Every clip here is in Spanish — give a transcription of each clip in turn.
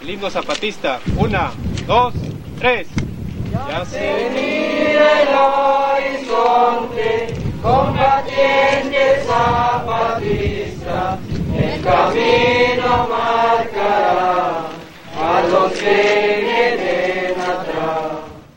El himno zapatista. 1, 2, 3. Ya se mira el horizonte, combatiente zapatista, el camino marcará a los que vienen atrás.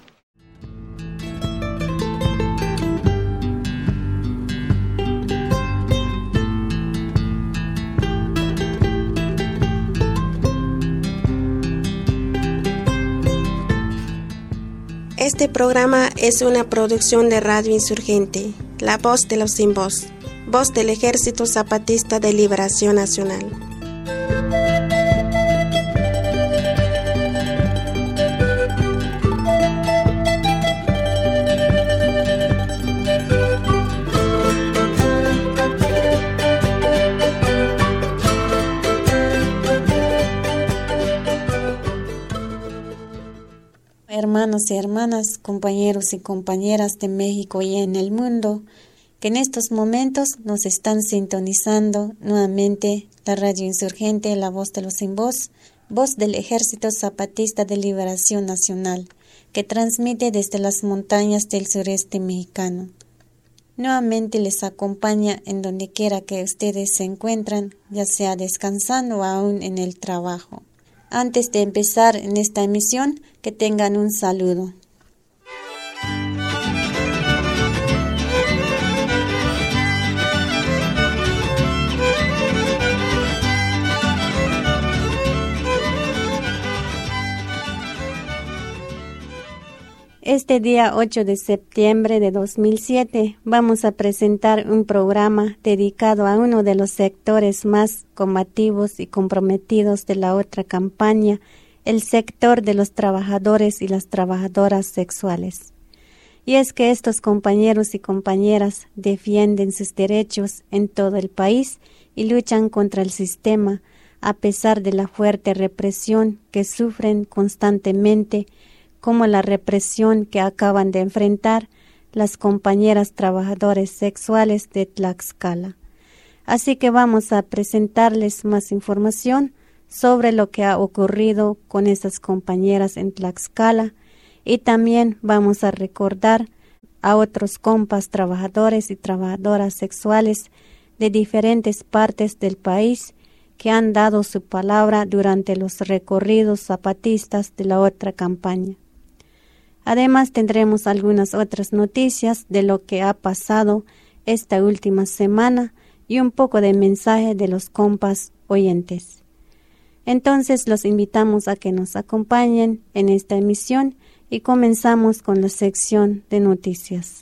Este programa es una producción de Radio Insurgente, La Voz de los Sin Voz, voz del Ejército Zapatista de Liberación Nacional. Hermanos y hermanas, compañeros y compañeras de México y en el mundo, que en estos momentos nos están sintonizando nuevamente la Radio Insurgente, La Voz de los Sin Voz, voz del Ejército Zapatista de Liberación Nacional, que transmite desde las montañas del sureste mexicano. Nuevamente les acompaña en donde quiera que ustedes se encuentran, ya sea descansando o aún en el trabajo. Antes de empezar en esta emisión, que tengan un saludo. Este día 8 de septiembre de 2007 vamos a presentar un programa dedicado a uno de los sectores más combativos y comprometidos de la otra campaña, el sector de los trabajadores y las trabajadoras sexuales. Y es que estos compañeros y compañeras defienden sus derechos en todo el país y luchan contra el sistema a pesar de la fuerte represión que sufren constantemente, como la represión que acaban de enfrentar las compañeras trabajadoras sexuales de Tlaxcala. Así que vamos a presentarles más información sobre lo que ha ocurrido con esas compañeras en Tlaxcala y también vamos a recordar a otros compas trabajadores y trabajadoras sexuales de diferentes partes del país que han dado su palabra durante los recorridos zapatistas de la otra campaña. Además tendremos algunas otras noticias de lo que ha pasado esta última semana y un poco de mensaje de los compas oyentes. Entonces los invitamos a que nos acompañen en esta emisión y comenzamos con la sección de noticias.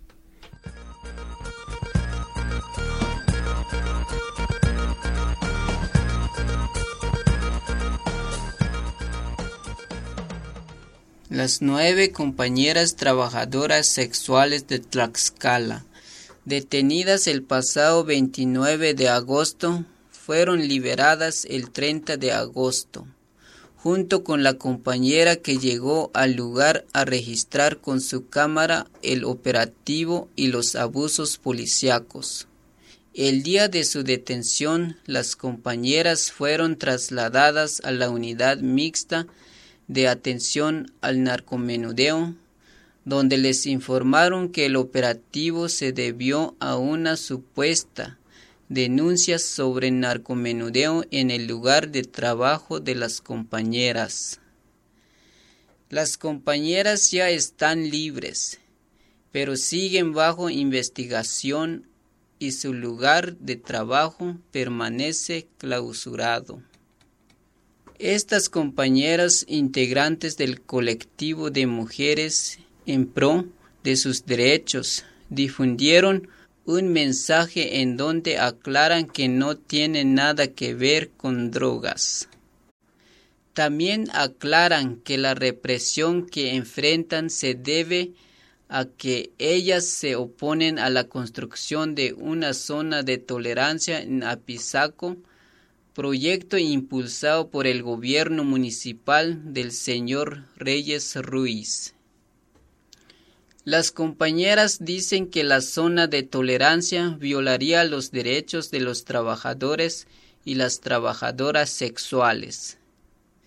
Las 9 compañeras trabajadoras sexuales de Tlaxcala, detenidas el pasado 29 de agosto, fueron liberadas el 30 de agosto, junto con la compañera que llegó al lugar a registrar con su cámara el operativo y los abusos policíacos. El día de su detención, las compañeras fueron trasladadas a la unidad mixta de atención al narcomenudeo, donde les informaron que el operativo se debió a una supuesta denuncia sobre narcomenudeo en el lugar de trabajo de las compañeras. Las compañeras ya están libres, pero siguen bajo investigación y su lugar de trabajo permanece clausurado. Estas compañeras integrantes del colectivo de mujeres en pro de sus derechos difundieron un mensaje en donde aclaran que no tiene nada que ver con drogas. También aclaran que la represión que enfrentan se debe a que ellas se oponen a la construcción de una zona de tolerancia en Apizaco, proyecto impulsado por el gobierno municipal del señor Reyes Ruiz. Las compañeras dicen que la zona de tolerancia violaría los derechos de los trabajadores y las trabajadoras sexuales.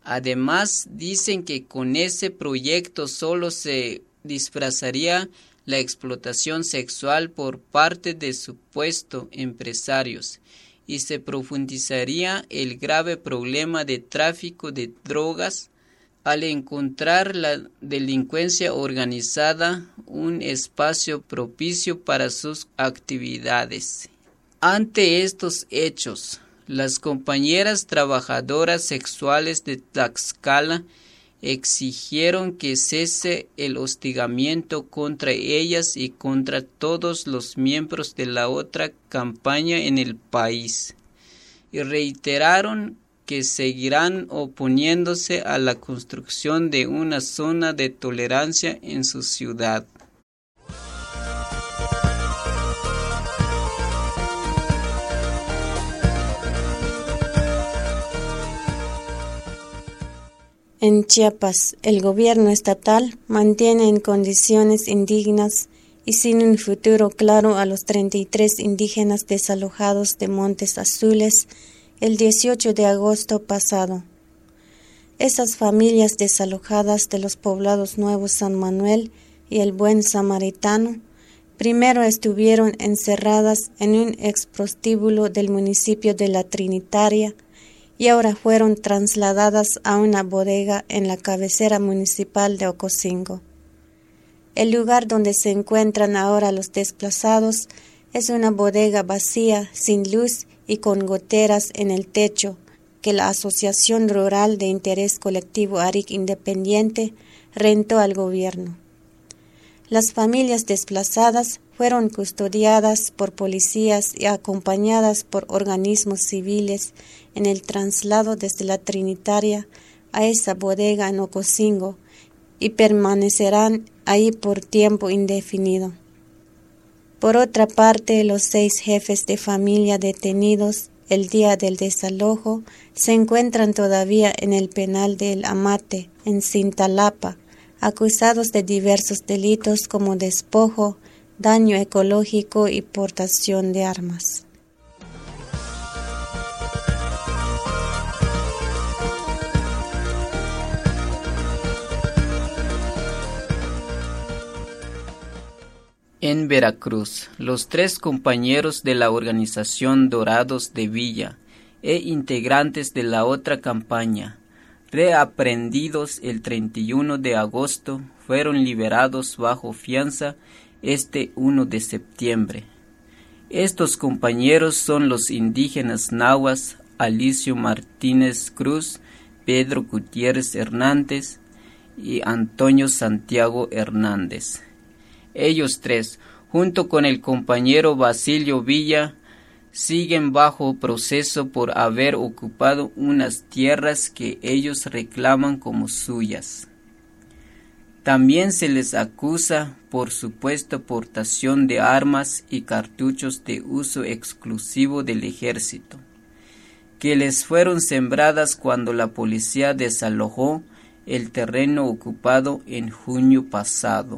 Además, dicen que con ese proyecto solo se disfrazaría la explotación sexual por parte de supuestos empresarios y se profundizaría el grave problema de tráfico de drogas al encontrar la delincuencia organizada un espacio propicio para sus actividades. Ante estos hechos, las compañeras trabajadoras sexuales de Tlaxcala exigieron que cese el hostigamiento contra ellas y contra todos los miembros de la otra campaña en el país, y reiteraron que seguirán oponiéndose a la construcción de una zona de tolerancia en su ciudad. En Chiapas, el gobierno estatal mantiene en condiciones indignas y sin un futuro claro a los 33 indígenas desalojados de Montes Azules el 18 de agosto pasado. Esas familias desalojadas de los poblados Nuevo San Manuel y el Buen Samaritano primero estuvieron encerradas en un exprostíbulo del municipio de La Trinitaria y ahora fueron trasladadas a una bodega en la cabecera municipal de Ocosingo. El lugar donde se encuentran ahora los desplazados es una bodega vacía, sin luz y con goteras en el techo que la Asociación Rural de Interés Colectivo ARIC Independiente rentó al gobierno. Las familias desplazadas fueron custodiadas por policías y acompañadas por organismos civiles en el traslado desde La Trinitaria a esa bodega en Ocosingo y permanecerán ahí por tiempo indefinido. Por otra parte, los 6 jefes de familia detenidos el día del desalojo se encuentran todavía en el penal de El Amate, en Cintalapa, acusados de diversos delitos como despojo, daño ecológico y portación de armas. En Veracruz, los 3 compañeros de la organización Dorados de Villa e integrantes de la otra campaña, reaprendidos el 31 de agosto, fueron liberados bajo fianza este 1 de septiembre. Estos compañeros son los indígenas nahuas Alicio Martínez Cruz, Pedro Gutiérrez Hernández y Antonio Santiago Hernández. Ellos 3, junto con el compañero Basilio Villa, siguen bajo proceso por haber ocupado unas tierras que ellos reclaman como suyas. También se les acusa por supuesta portación de armas y cartuchos de uso exclusivo del ejército, que les fueron sembradas cuando la policía desalojó el terreno ocupado en junio pasado.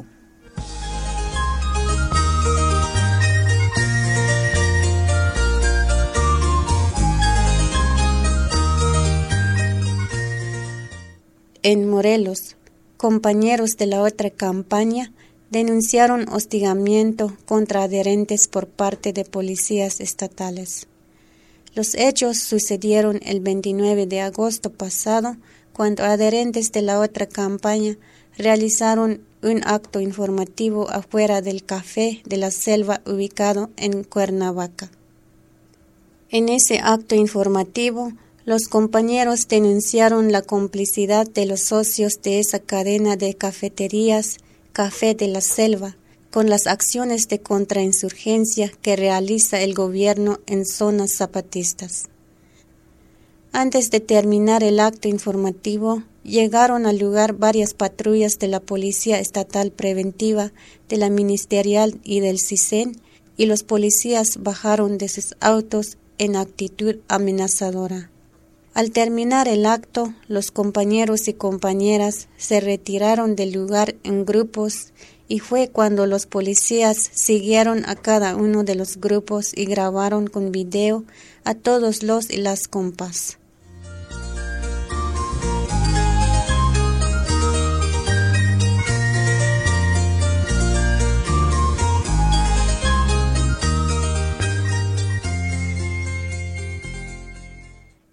En Morelos, compañeros de la otra campaña denunciaron hostigamiento contra adherentes por parte de policías estatales. Los hechos sucedieron el 29 de agosto pasado, cuando adherentes de la otra campaña realizaron un acto informativo afuera del Café de la Selva ubicado en Cuernavaca. En ese acto informativo, los compañeros denunciaron la complicidad de los socios de esa cadena de cafeterías, Café de la Selva, con las acciones de contrainsurgencia que realiza el gobierno en zonas zapatistas. Antes de terminar el acto informativo, llegaron al lugar varias patrullas de la Policía Estatal Preventiva, de la Ministerial y del CISEN, y los policías bajaron de sus autos en actitud amenazadora. Al terminar el acto, los compañeros y compañeras se retiraron del lugar en grupos y fue cuando los policías siguieron a cada uno de los grupos y grabaron con video a todos los y las compas.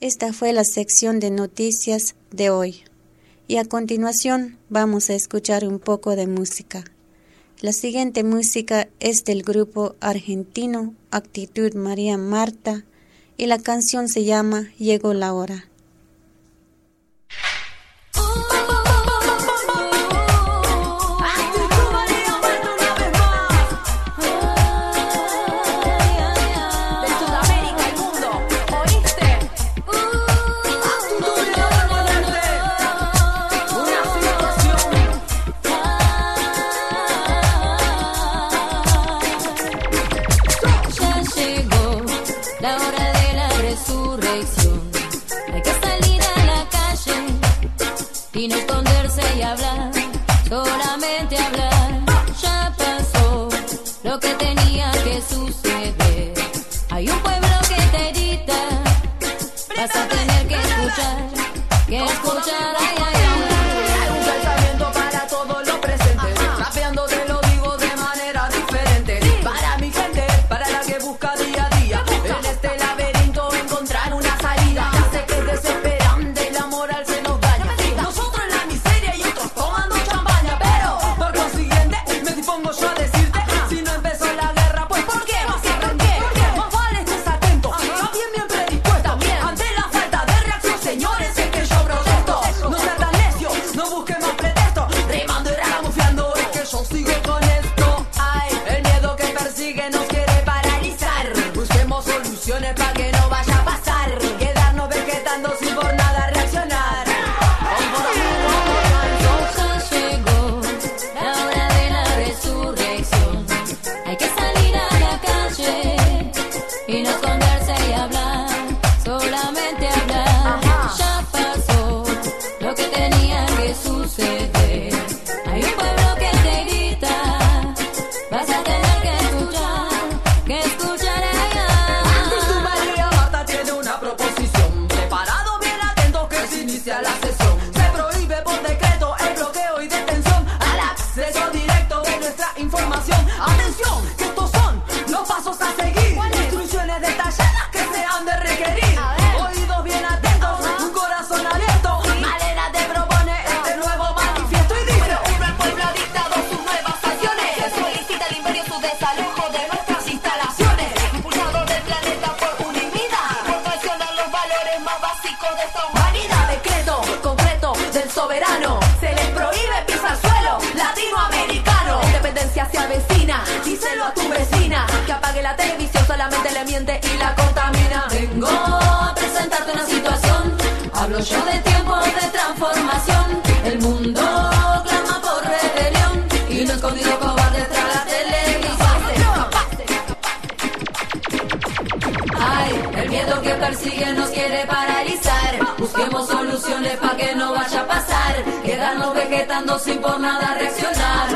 Esta fue la sección de noticias de hoy. Y a continuación vamos a escuchar un poco de música. La siguiente música es del grupo argentino Actitud María Marta y la canción se llama Llegó la hora. Y no esconderse y hablar, solamente hablar. Ya pasó lo que tenía que suceder. Hay un pueblo que te grita, vas a tener que escuchar, ay, ay, ay. Hay un pensamiento para todos los presentes, rapeando te lo digo de manera diferente. Para mi gente, para la que busca día a día, en este laberinto encontrar una salida. Ya sé que es desesperante y la moral se nos daña. Nosotros en la miseria y otros tomando champaña, pero por consiguiente me dispongo yo a decirte, si no empezó la guerra, pues ¿por qué? ¿Por qué? Más vale estés atento, también bien predispuesto. Ante la falta de reacción, señores, es que yo protesto. No sea tan necio, no busque más pretexto, rimando y camuflando, es que yo sigo con esto. Ay, el miedo que persigue nos quiere paralizar. Busquemos soluciones para que no vaya a pasar, quedarnos vegetando sin por nada reaccionar. Ya llegó la hora de la resurrección. Hay que salir a la calle y no esconderse y hablar, solamente hablar. Ya pasó lo que tenía que suceder. Hay un pueblo que te grita, vas a tener que escuchar, Actitud María Marta tiene una proposición, preparado bien atento que se inicia la sesión. Se prohíbe por decreto el bloqueo y detención al acceso directo de nuestra información. Atención, que estos son los pasos a seguir, instrucciones detalladas que se han de requerir. Oídos bien atentos, un corazón abierto, manera de proponer este nuevo manifiesto y dice: uno al pueblo ha dictado sus nuevas acciones, se solicita al imperio su desalojo de nuestras instalaciones, impulsador del planeta por unanimidad, por traicionar los valores más básicos de esta humanidad. Decreto concreto del soberano, se les prohíbe pisar suelo latinoamericano. La independencia se avecina, díselo a tu vecina, que apague la televisión, solamente le miente y la contamina. Vengo a presentarte una situación, hablo yo de tiempos de transformación. El mundo clama por rebelión y no escondido cobarde tras la televisión. Ay, el miedo que persigue nos quiere paralizar. Busquemos soluciones para que no vaya a pasar, quedarnos vegetando sin por nada reaccionar.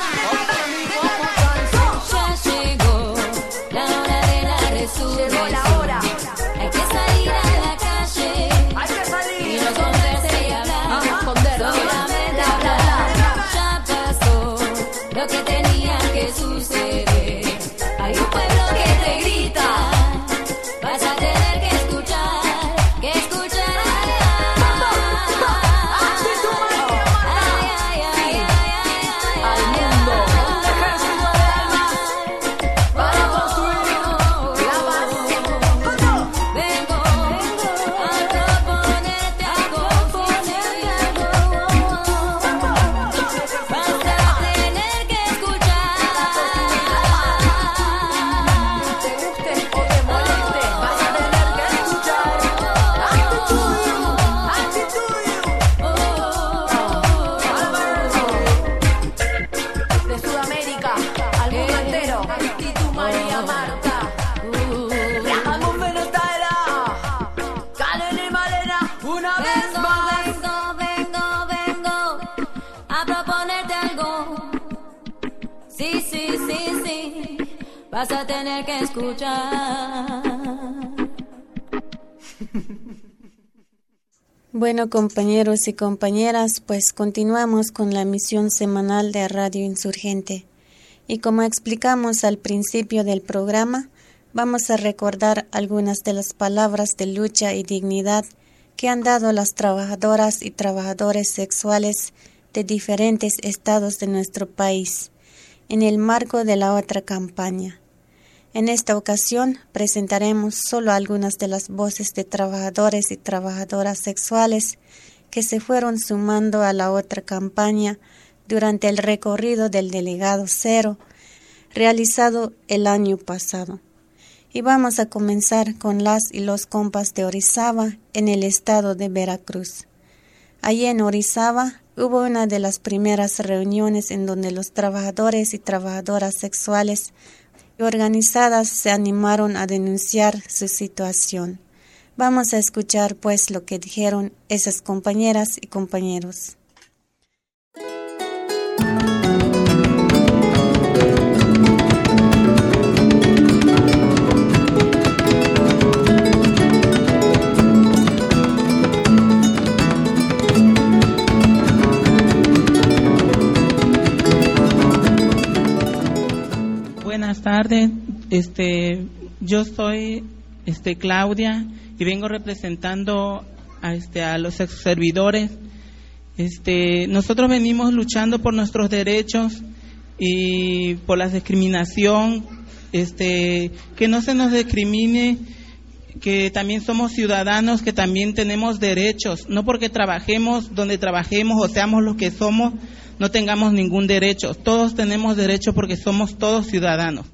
Ya llegó la hora de la resurrección. Hay que salir a la calle y no esconderse y hablar, solamente hablar. Ya pasó lo que tenía que suceder. Hay un pueblo que te grita, vas a tener que escuchar. Al mundo, un ejército de almas para construir la paz. Vengo a proponerte algo, vas a tener que escuchar. Te guste o te moleste, vas a tener que escuchar. De Sudamérica al mundo entero, Actitud María Marta. Viajamos Venezuela, Karen y Malena, una vez más. Vengo a proponerte algo. Sí, vas a tener que escuchar. Bueno, compañeros y compañeras, pues continuamos con la emisión semanal de Radio Insurgente. Y como explicamos al principio del programa, vamos a recordar algunas de las palabras de lucha y dignidad que han dado las trabajadoras y trabajadores sexuales de diferentes estados de nuestro país en el marco de la otra campaña. En esta ocasión presentaremos solo algunas de las voces de trabajadores y trabajadoras sexuales que se fueron sumando a la otra campaña durante el recorrido del Delegado Cero realizado el año pasado. Y vamos a comenzar con las y los compas de Orizaba en el estado de Veracruz. Allí en Orizaba hubo una de las primeras reuniones en donde los trabajadores y trabajadoras sexuales organizadas se animaron a denunciar su situación. Vamos a escuchar pues lo que dijeron esas compañeras y compañeros. Buenas tardes, yo soy Claudia y vengo representando a los servidores. Nosotros venimos luchando por nuestros derechos y por la discriminación, que no se nos discrimine, que también somos ciudadanos, que también tenemos derechos, no porque trabajemos donde trabajemos o seamos los que somos, no tengamos ningún derecho. Todos tenemos derecho porque somos todos ciudadanos.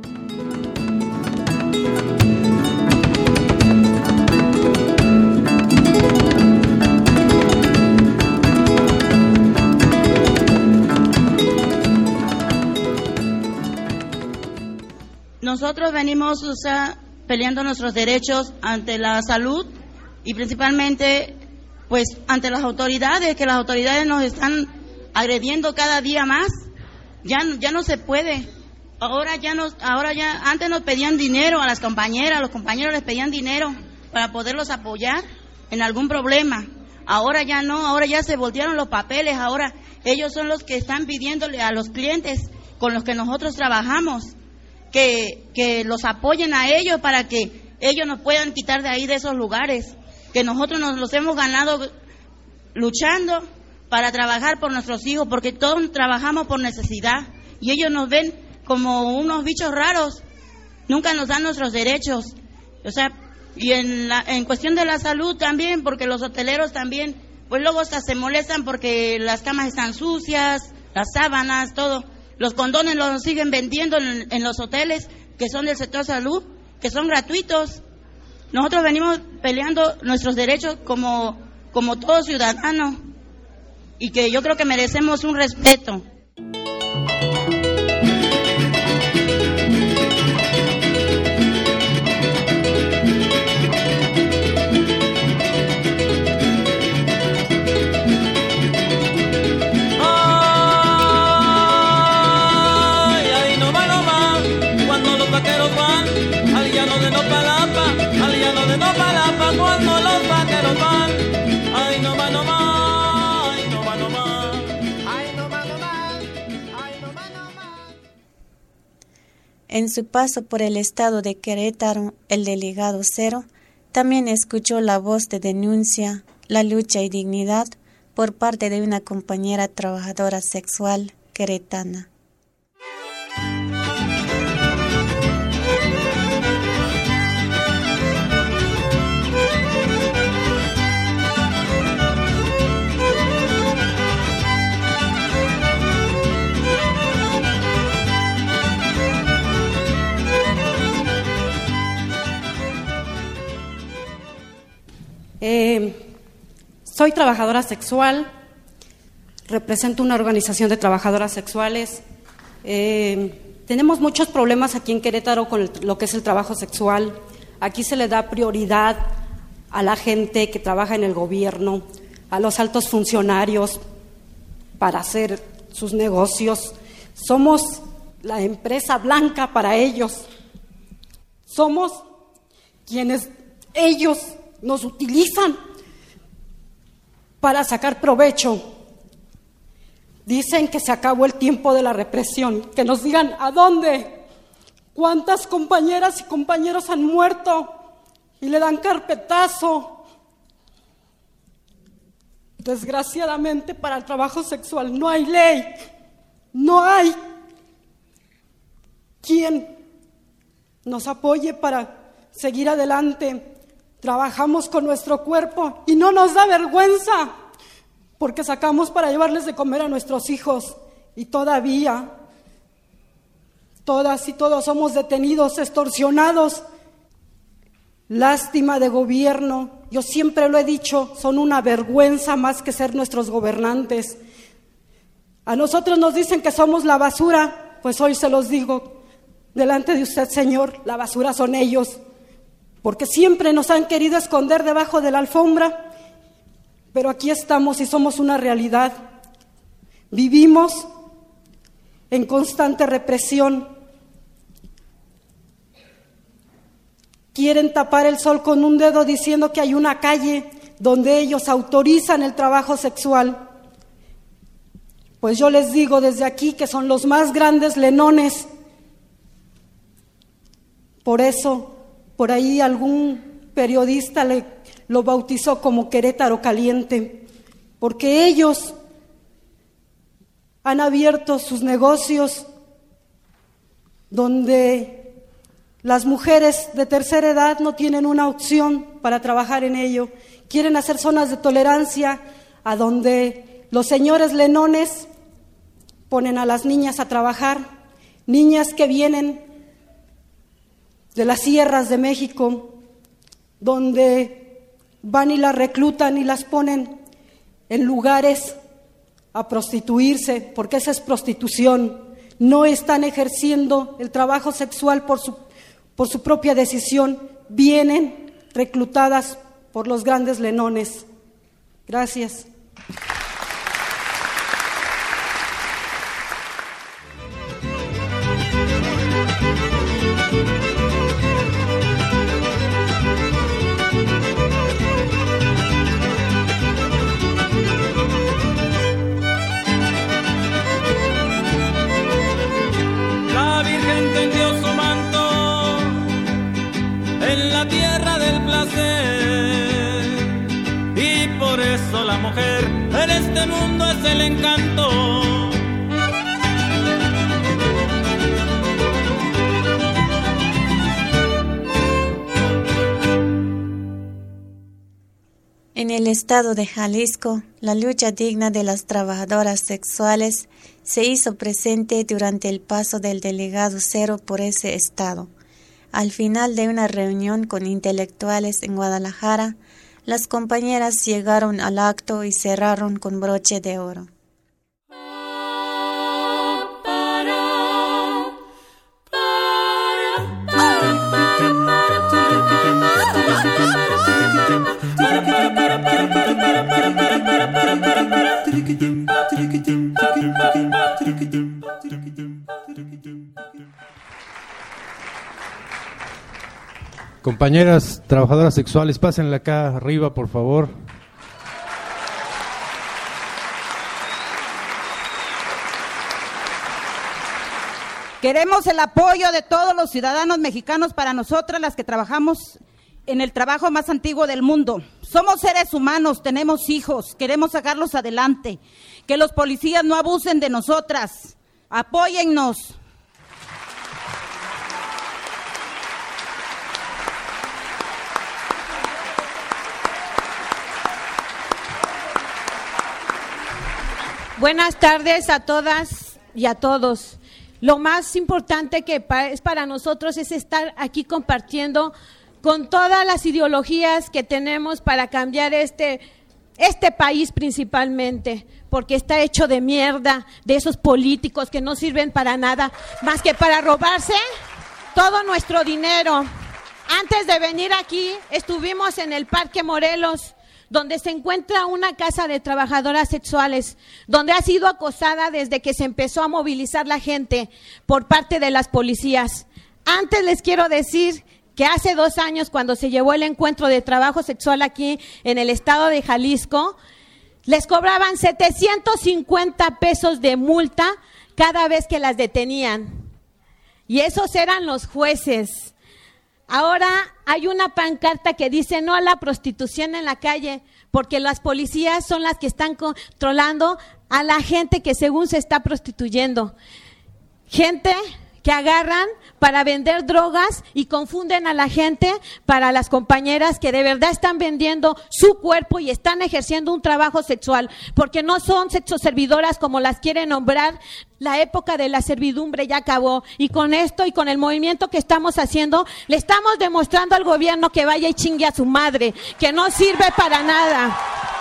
Nosotros venimos peleando nuestros derechos ante la salud y principalmente pues ante las autoridades, que las autoridades nos están agrediendo cada día más. Ya no se puede. Ahora ya antes nos pedían dinero a las compañeras, a los compañeros les pedían dinero para poderlos apoyar en algún problema. Ahora ya no, ahora ya se voltearon los papeles, ahora ellos son los que están pidiéndole a los clientes con los que nosotros trabajamos que los apoyen a ellos para que ellos nos puedan quitar de ahí, de esos lugares, que nosotros nos los hemos ganado luchando para trabajar por nuestros hijos, porque todos trabajamos por necesidad y ellos nos ven como unos bichos raros, nunca nos dan nuestros derechos. Y en cuestión de la salud también, porque los hoteleros también, pues luego hasta se molestan porque las camas están sucias, las sábanas, todo. Los condones los siguen vendiendo en los hoteles que son del sector salud, que son gratuitos. Nosotros venimos peleando nuestros derechos como todo ciudadano y que yo creo que merecemos un respeto. En su paso por el estado de Querétaro, el Delegado Cero también escuchó la voz de denuncia, la lucha y dignidad por parte de una compañera trabajadora sexual queretana. Soy trabajadora sexual, represento una organización de trabajadoras sexuales. Tenemos muchos problemas aquí en Querétaro con lo que es el trabajo sexual. Aquí se le da prioridad a la gente que trabaja en el gobierno, a los altos funcionarios para hacer sus negocios. Somos la empresa blanca para ellos. Somos quienes ellos nos utilizan para sacar provecho. Dicen que se acabó el tiempo de la represión, que nos digan a dónde, ¿Cuántas compañeras y compañeros han muerto y le dan carpetazo? Desgraciadamente para el trabajo sexual no hay ley, no hay quien nos apoye para seguir adelante. Trabajamos con nuestro cuerpo y no nos da vergüenza porque sacamos para llevarles de comer a nuestros hijos y todavía todas y todos somos detenidos, extorsionados. Lástima de gobierno, yo siempre lo he dicho, son una vergüenza más que ser nuestros gobernantes. A nosotros nos dicen que somos la basura, pues hoy se los digo delante de usted, Señor, la basura son ellos, porque siempre nos han querido esconder debajo de la alfombra, pero aquí estamos y somos una realidad. Vivimos en constante represión. Quieren tapar el sol con un dedo diciendo que hay una calle donde ellos autorizan el trabajo sexual. Pues yo les digo desde aquí que son los más grandes lenones. Por eso, por ahí algún periodista lo bautizó como Querétaro Caliente, porque ellos han abierto sus negocios donde las mujeres de tercera edad no tienen una opción para trabajar en ello. Quieren hacer zonas de tolerancia a donde los señores lenones ponen a las niñas a trabajar, niñas que vienen de las sierras de México, donde van y las reclutan y las ponen en lugares a prostituirse, porque esa es prostitución. No están ejerciendo el trabajo sexual por su propia decisión, vienen reclutadas por los grandes lenones. Gracias. La Virgen tendió su manto en la tierra del placer, y por eso la mujer en este mundo es el encanto. En el estado de Jalisco, la lucha digna de las trabajadoras sexuales se hizo presente durante el paso del delegado Cero por ese estado. Al final de una reunión con intelectuales en Guadalajara, las compañeras llegaron al acto y cerraron con broche de oro. Compañeras trabajadoras sexuales, pásenla acá arriba, por favor. Queremos el apoyo de todos los ciudadanos mexicanos para nosotras, las que trabajamos en el trabajo más antiguo del mundo. Somos seres humanos, tenemos hijos, queremos sacarlos adelante. Que los policías no abusen de nosotras. Apóyennos. Buenas tardes a todas y a todos. Lo más importante que es para nosotros es estar aquí compartiendo con todas las ideologías que tenemos para cambiar este país principalmente, porque está hecho de mierda, de esos políticos que no sirven para nada, más que para robarse todo nuestro dinero. Antes de venir aquí, estuvimos en el Parque Morelos, donde se encuentra una casa de trabajadoras sexuales, donde ha sido acosada desde que se empezó a movilizar la gente por parte de las policías. Antes les quiero decir que hace 2 años, cuando se llevó el encuentro de trabajo sexual aquí en el estado de Jalisco, les cobraban 750 pesos de multa cada vez que las detenían. y esos eran los jueces. Ahora hay una pancarta que dice no a la prostitución en la calle, porque las policías son las que están controlando a la gente que según se está prostituyendo. Gente que agarran para vender drogas y confunden a la gente para las compañeras que de verdad están vendiendo su cuerpo y están ejerciendo un trabajo sexual, porque no son sexoservidoras como las quieren nombrar. La época de la servidumbre ya acabó, y con esto y con el movimiento que estamos haciendo, le estamos demostrando al gobierno que vaya y chingue a su madre, que no sirve para nada.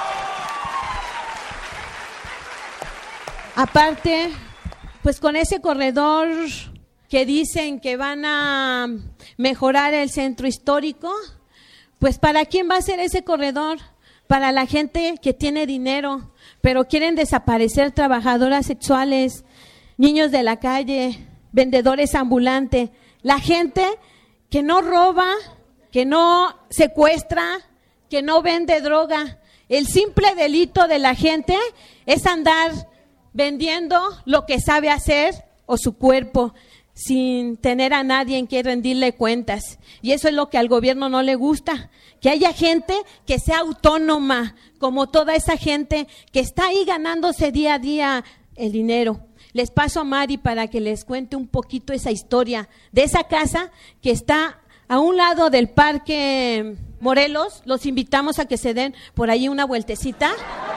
Aparte, pues con ese corredor que dicen que van a mejorar el centro histórico, pues ¿para quién va a ser ese corredor? Para la gente que tiene dinero, pero quieren desaparecer trabajadoras sexuales, niños de la calle, vendedores ambulantes, la gente que no roba, que no secuestra, que no vende droga. El simple delito de la gente es andar vendiendo lo que sabe hacer o su cuerpo, sin tener a nadie en que rendirle cuentas. Y eso es lo que al gobierno no le gusta, que haya gente que sea autónoma, como toda esa gente que está ahí ganándose día a día el dinero. Les paso a Mari para que les cuente un poquito esa historia de esa casa que está a un lado del Parque Morelos. Los invitamos a que se den por ahí una vueltecita.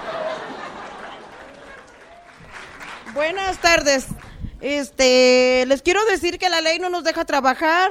Buenas tardes. Les quiero decir que la ley no nos deja trabajar.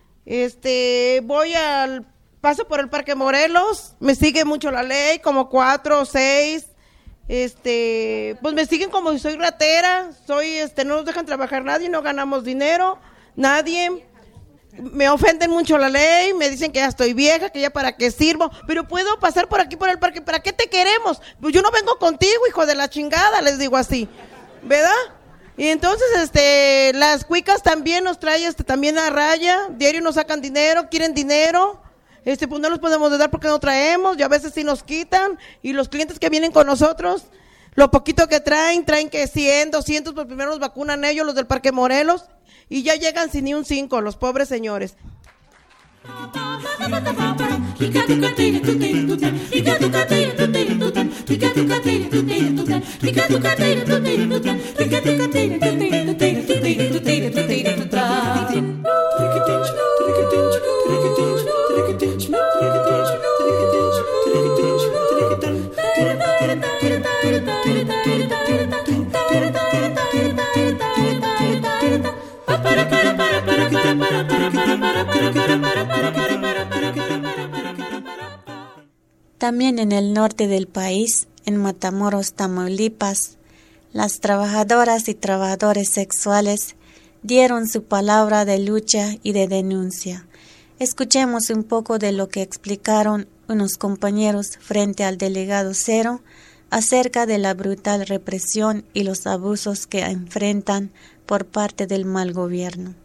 Paso por el Parque Morelos, me sigue mucho la ley, como 4 o 6. Pues me siguen como si soy ratera, no nos dejan trabajar nadie, no ganamos dinero, nadie. Me ofenden mucho la ley, me dicen que ya estoy vieja, que ya para qué sirvo, pero puedo pasar por aquí por el parque. ¿Para qué te queremos? Pues yo no vengo contigo, hijo de la chingada, les digo así, ¿verdad? Y entonces, las cuicas también nos traen, también a raya, diario nos sacan dinero, quieren dinero, pues no los podemos dar porque no traemos, y a veces sí nos quitan, y los clientes que vienen con nosotros, lo poquito que traen que 100, 200, pues primero los vacunan ellos, los del Parque Morelos, y ya llegan sin ni un 5, los pobres señores. También en el norte del país, en Matamoros, Tamaulipas, las trabajadoras y trabajadores sexuales dieron su palabra de lucha y de denuncia. Escuchemos un poco de lo que explicaron unos compañeros frente al delegado Cero acerca de la brutal represión y los abusos que enfrentan por parte del mal gobierno.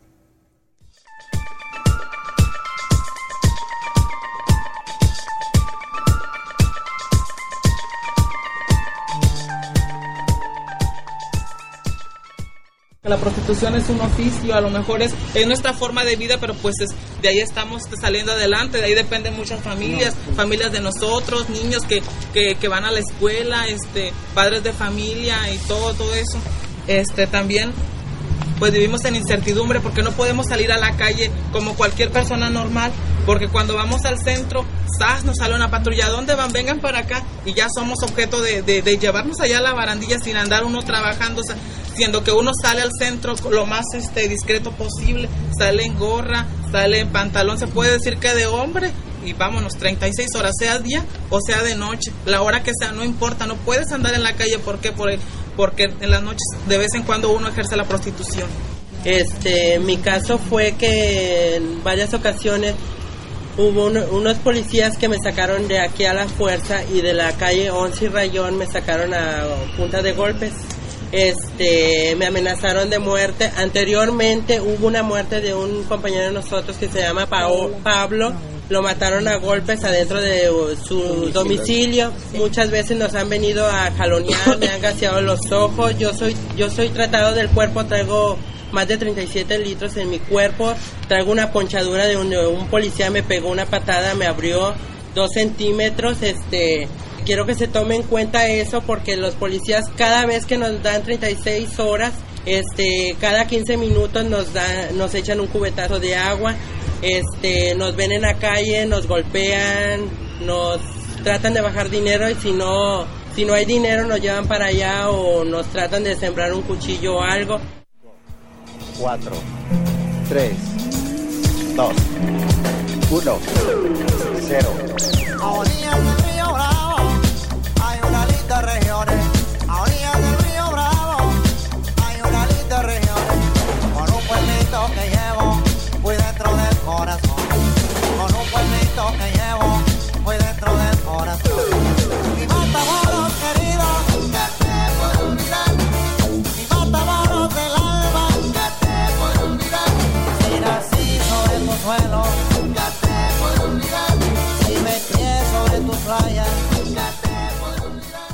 La prostitución es un oficio, a lo mejor es nuestra forma de vida, pero pues de ahí estamos saliendo adelante, de ahí dependen muchas familias, familias de nosotros, niños que van a la escuela, padres de familia y todo eso. También pues vivimos en incertidumbre porque no podemos salir a la calle como cualquier persona normal, porque cuando vamos al centro, nos sale una patrulla, ¿dónde van? Vengan para acá, y ya somos objeto de llevarnos allá a la barandilla sin andar uno trabajando, siendo que uno sale al centro lo más discreto posible, sale en gorra, sale en pantalón, se puede decir que de hombre, y vámonos, 36 horas, sea día o sea de noche, la hora que sea, no importa, no puedes andar en la calle. ¿Por qué? Porque en las noches de vez en cuando uno ejerce la prostitución. Mi caso fue que en varias ocasiones hubo unos policías que me sacaron de aquí a la fuerza, y de la calle 11 y Rayón me sacaron a punta de golpes. Me amenazaron de muerte. Anteriormente hubo una muerte de un compañero de nosotros que se llama Pablo. Lo mataron a golpes adentro de su domicilio. Muchas veces nos han venido a jalonear, me han gaseado los ojos. Yo soy tratado del cuerpo, traigo más de 37 litros en mi cuerpo. Traigo una ponchadura de un policía me pegó una patada, me abrió 2 centímetros. Quiero que se tome en cuenta eso, porque los policías cada vez que nos dan 36 horas, cada 15 minutos nos echan un cubetazo de agua, nos ven en la calle, nos golpean, nos tratan de bajar dinero, y si no hay dinero nos llevan para allá o nos tratan de sembrar un cuchillo o algo. 4, 3, 2, 1, 0. A orillas del río Bravo hay una lista de regiones. A orillas del río Bravo hay una lista de regiones. Con un pueblito que llevo muy dentro del corazón. Con un pueblito que llevo muy dentro del corazón. Mi Matamoros querido, que te puedo olvidar. Mi Matamoros del alma, que te puedo olvidar. Si nací sobre tu suelo, que te puedo olvidar. Si me crié sobre tu playa, que te puedo olvidar.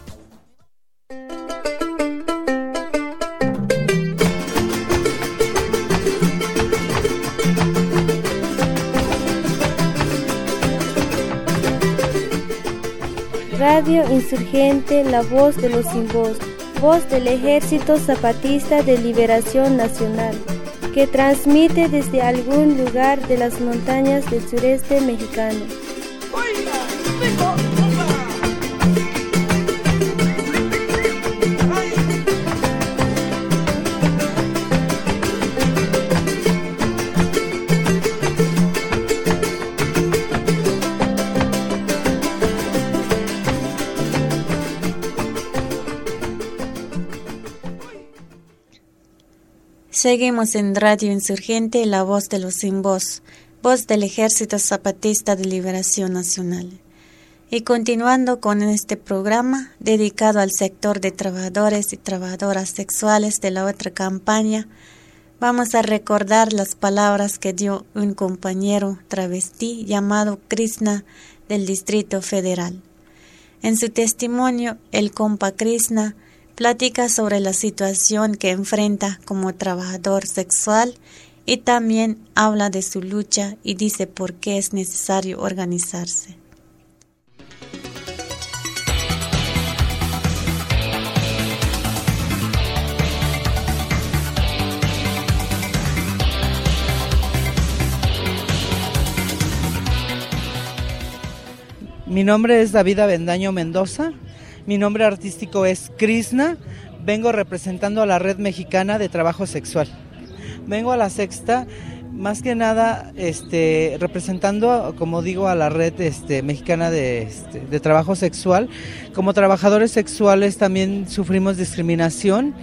Radio Insurgente, la voz de los sin voz, voz del Ejército Zapatista de Liberación Nacional, que transmite desde algún lugar de las montañas del sureste mexicano. Seguimos en Radio Insurgente, la voz de los sin voz, voz del Ejército Zapatista de Liberación Nacional. Y continuando con este programa dedicado al sector de trabajadores y trabajadoras sexuales de la otra campaña, vamos a recordar las palabras que dio un compañero travesti llamado Krishna del Distrito Federal. En su testimonio, el compa Krishna platica sobre la situación que enfrenta como trabajador sexual y también habla de su lucha y dice por qué es necesario organizarse. Mi nombre es David Avendaño Mendoza. Mi nombre artístico es Krishna, vengo representando a la Red Mexicana de Trabajo Sexual. Vengo a la sexta, más que nada representando, como digo, a la Red Mexicana de Trabajo Sexual. Como trabajadores sexuales también sufrimos discriminación,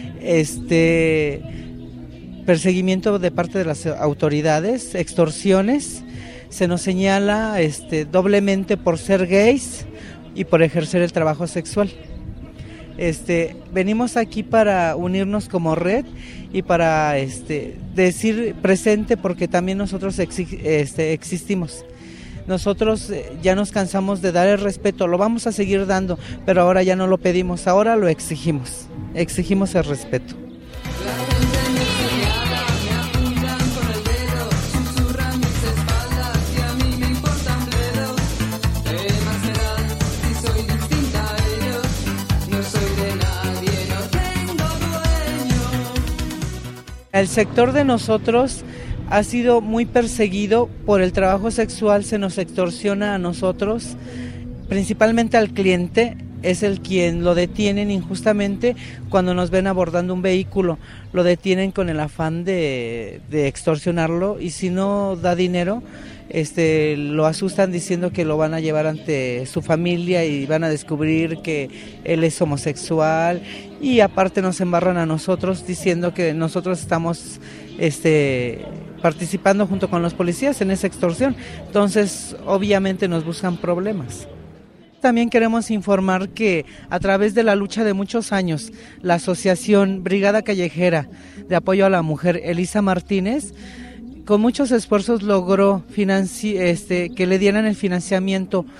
perseguimiento de parte de las autoridades, extorsiones. Se nos señala doblemente por ser gays y por ejercer el trabajo sexual. Venimos aquí para unirnos como red y para decir presente, porque también nosotros existimos. Nosotros ya nos cansamos de dar el respeto, lo vamos a seguir dando, pero ahora ya no lo pedimos, ahora lo exigimos el respeto. El sector de nosotros ha sido muy perseguido por el trabajo sexual, se nos extorsiona a nosotros, principalmente al cliente, es el quien lo detienen injustamente cuando nos ven abordando un vehículo, lo detienen con el afán de extorsionarlo, y si no da dinero, lo asustan diciendo que lo van a llevar ante su familia y van a descubrir que él es homosexual, y aparte nos embarran a nosotros diciendo que nosotros estamos participando junto con los policías en esa extorsión. Entonces obviamente nos buscan problemas. También queremos informar que a través de la lucha de muchos años, la asociación Brigada Callejera de Apoyo a la Mujer Elisa Martínez, con muchos esfuerzos logró que le dieran el financiamiento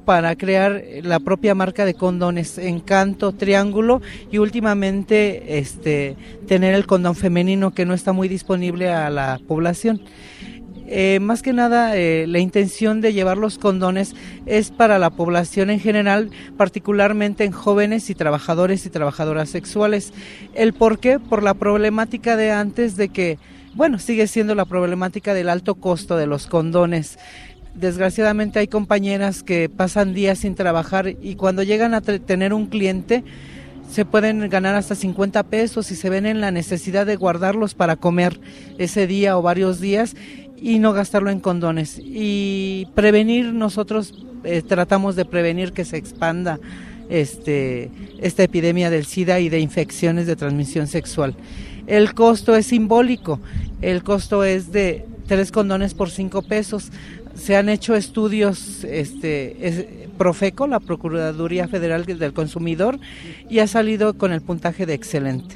para crear la propia marca de condones, Encanto, Triángulo, y últimamente tener el condón femenino, que no está muy disponible a la población. Más que nada, la intención de llevar los condones es para la población en general, particularmente en jóvenes y trabajadores y trabajadoras sexuales. ¿El por qué? Por la problemática de antes, de que, bueno, sigue siendo la problemática del alto costo de los condones. Desgraciadamente hay compañeras que pasan días sin trabajar y cuando llegan a tener un cliente se pueden ganar hasta 50 pesos y se ven en la necesidad de guardarlos para comer ese día o varios días y no gastarlo en condones. Y prevenir, nosotros tratamos de prevenir que se expanda esta epidemia del SIDA y de infecciones de transmisión sexual. El costo es simbólico, el costo es de 3 condones por 5 pesos. Se han hecho estudios, Profeco, la Procuraduría Federal del Consumidor, y ha salido con el puntaje de excelente.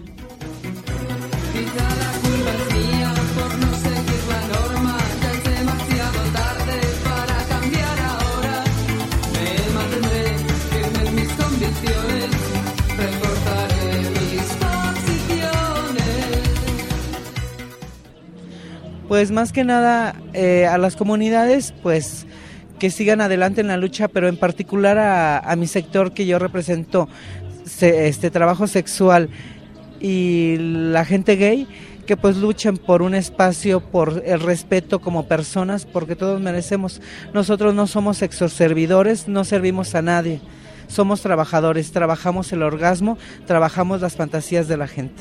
Pues más que nada a las comunidades, pues que sigan adelante en la lucha, pero en particular a mi sector que yo represento, trabajo sexual y la gente gay, que pues luchen por un espacio, por el respeto como personas, porque todos merecemos. Nosotros no somos sexoservidores, no servimos a nadie, somos trabajadores, trabajamos el orgasmo, trabajamos las fantasías de la gente.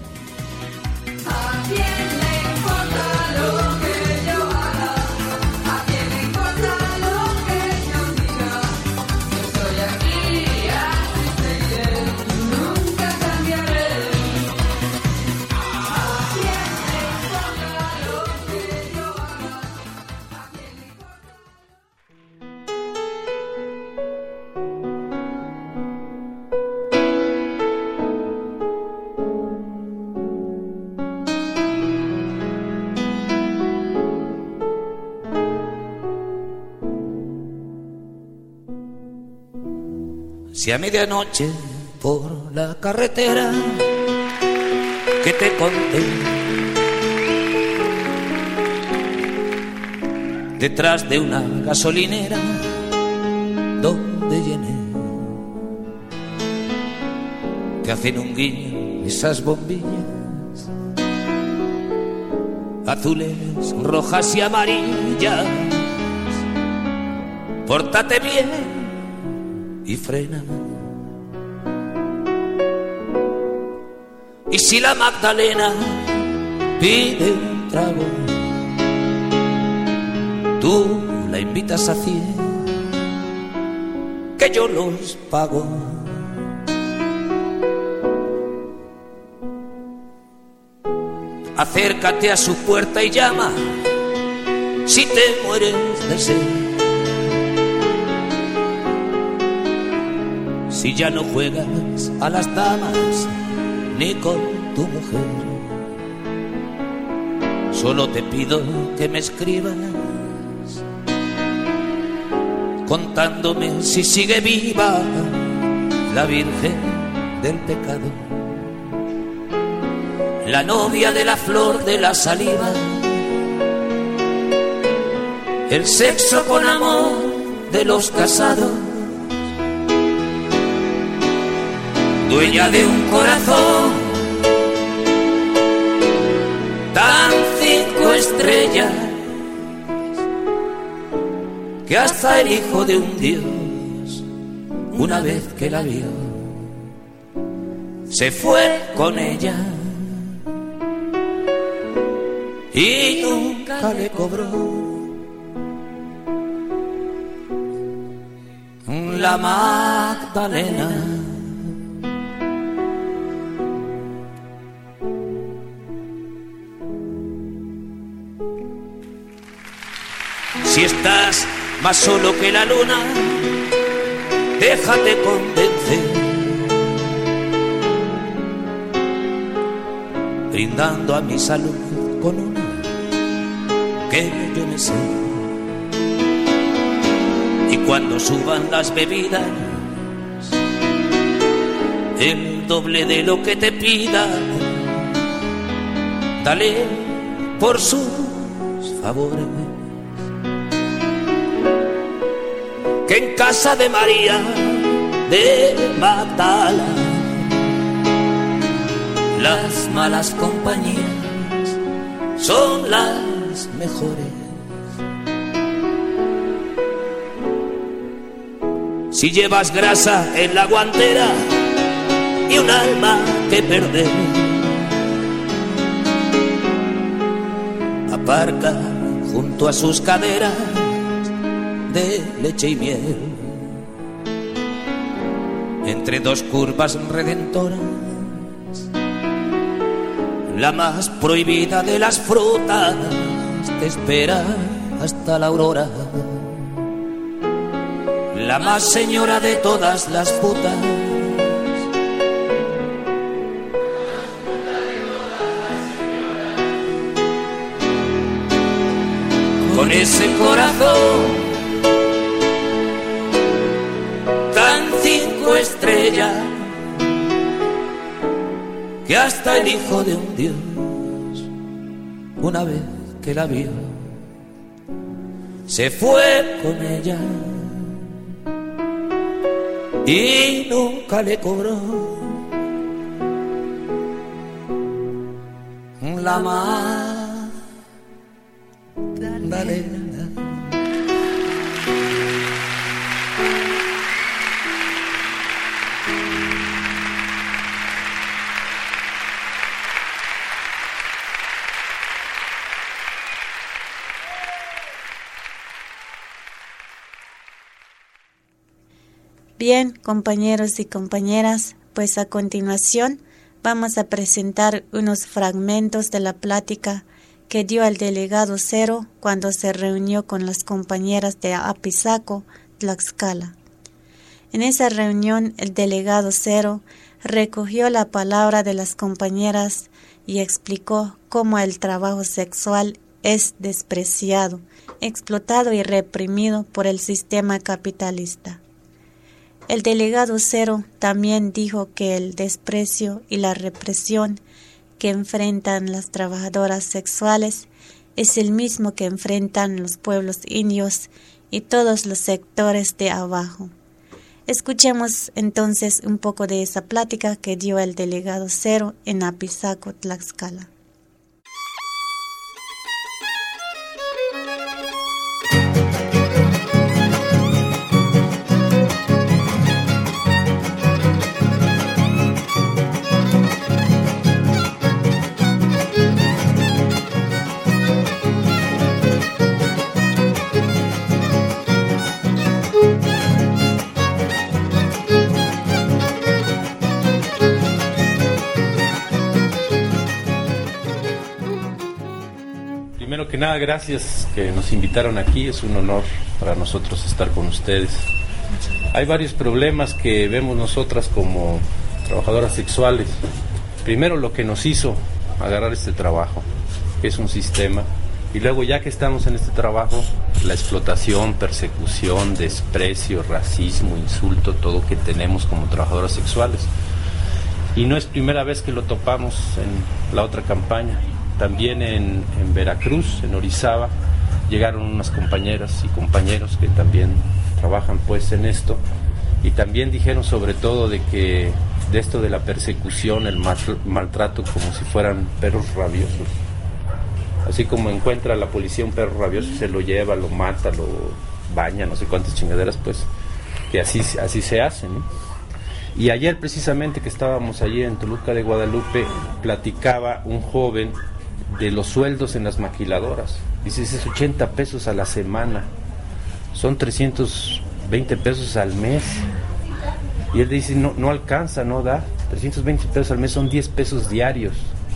Si a medianoche por la carretera que te conté, detrás de una gasolinera donde llené, te hacen un guiño esas bombillas azules, rojas y amarillas, pórtate bien y frena. Y si la Magdalena pide un trago, tú la invitas a 100, que yo los pago. Acércate a su puerta y llama si te mueres de sed. Si ya no juegas a las damas ni con tu mujer, solo te pido que me escribas contándome si sigue viva la Virgen del Pecado, la novia de la flor de la saliva, el sexo con amor de los casados, dueña de un corazón tan 5 estrellas que hasta el hijo de un dios, una vez que la vio, se fue con ella y nunca le cobró. La Magdalena. Si estás más solo que la luna, déjate convencer, brindando a mi salud con una que yo me sé. Y cuando suban las bebidas, el doble de lo que te pida, dale por sus favores. Que en casa de María de Magdala las malas compañías son las mejores. Si llevas grasa en la guantera y un alma que perder, aparca junto a sus caderas de leche y miel, entre dos curvas redentoras, la más prohibida de las frutas te espera hasta la aurora, la más señora de todas las putas. Con ese corazón tan 5 estrellas que hasta el hijo de un dios, una vez que la vio, se fue con ella y nunca le cobró la Magdalena. Bien, compañeros y compañeras, pues a continuación vamos a presentar unos fragmentos de la plática que dio el delegado Cero cuando se reunió con las compañeras de Apizaco, Tlaxcala. En esa reunión el delegado Cero recogió la palabra de las compañeras y explicó cómo el trabajo sexual es despreciado, explotado y reprimido por el sistema capitalista. El delegado Cero también dijo que el desprecio y la represión que enfrentan las trabajadoras sexuales es el mismo que enfrentan los pueblos indios y todos los sectores de abajo. Escuchemos entonces un poco de esa plática que dio el delegado Cero en Apizaco, Tlaxcala. Primero que nada, gracias que nos invitaron aquí, es un honor para nosotros estar con ustedes. Hay varios problemas que vemos nosotras como trabajadoras sexuales. Primero, lo que nos hizo agarrar este trabajo, que es un sistema, y luego ya que estamos en este trabajo, la explotación, persecución, desprecio, racismo, insulto, todo que tenemos como trabajadoras sexuales. Y no es primera vez que lo topamos en la otra campaña. También en Veracruz, en Orizaba, llegaron unas compañeras y compañeros que también trabajan pues en esto, y también dijeron sobre todo de esto de la persecución, el maltrato, como si fueran perros rabiosos. Así como encuentra la policía un perro rabioso, se lo lleva, lo mata, lo baña, no sé cuántas chingaderas, pues, que así se hace, ¿no? Y ayer precisamente que estábamos allí en Toluca de Guadalupe, platicaba un joven de los sueldos en las maquiladoras. Dice, es 80 pesos a la semana, son 320 pesos al mes. Y él dice, no alcanza, no da. 320 pesos al mes son 10 pesos diarios,